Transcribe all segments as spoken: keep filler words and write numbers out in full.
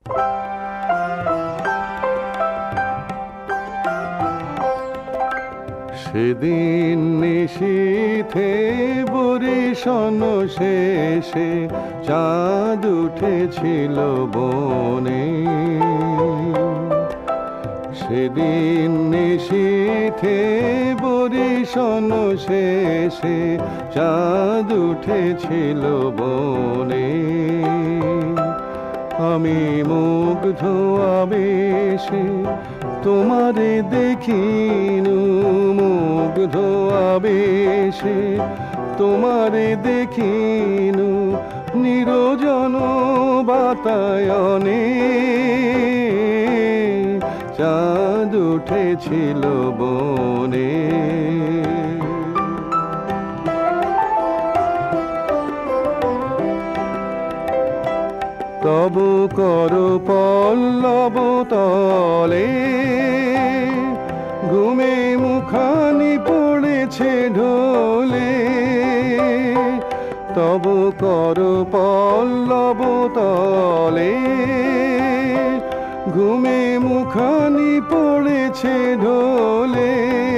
সেদিন নিশীথে বরিশন শেষে চাঁদ উঠেছিল বনে। সেদিন নিশীথে বরিশন শেষে চাঁদ উঠেছিল বনে। আমি মুগ্ধ আবেশে তোমারে দেখিনু, মুগ্ধ আবেশে তোমারে দেখিনু নিরজন বাতায়নে। চাঁদ উঠেছিল বনে। তব কর পল্লব তলে ঘুমে মুখানি পড়েছে ঢোলে। তব কর পল্লব তলে ঘুমে মুখানি পড়েছে ঢোলে।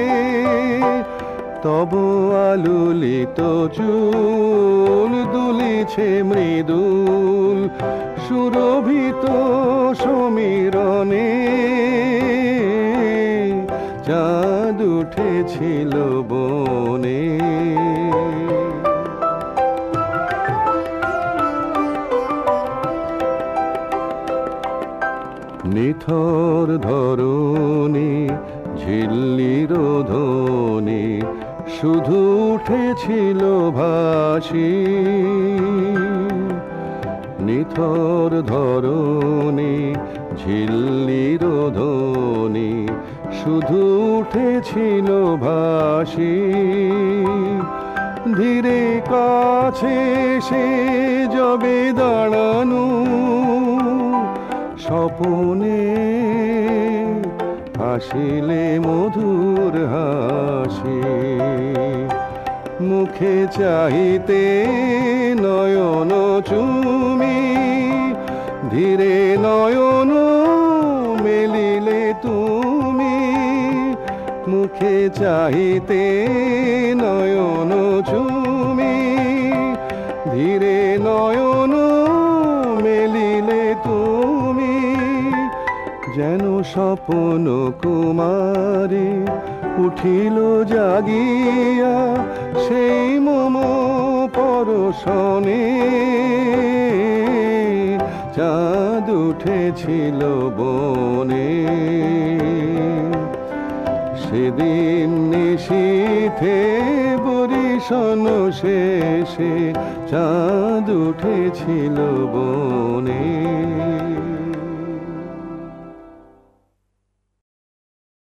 তব আলুলিত চুল দুলিছে মৃদুল সুরভিত সমীরণে। চাঁদ উঠেছিল বনে। নিথর ধরণী ঝিল্লির ধ্বনি শুধু উঠেছিল ভাসি। নিথর ধরণী ঝিল্লির ধ্বনি শুধু উঠেছিল ভাসি। ধীরে কাছে সে যবে দাঁড়ানো স্বপনে হাসিলে মধুর হাসি। মুখে চাহিতে নয়ন চুমি ধীরে নয়ন মেলিলে তুমি। মুখে চাহিতে নয়ন চুমি ধীরে নয়ন মেলিলে তুমি। যেন স্বপন কুমারী উঠিল জাগিয়া সেই মম পরশনে। চাঁদ উঠেছিল বনে। সেদিন নিশীথে বরিশন শেষে চাঁদ উঠেছিল বনে।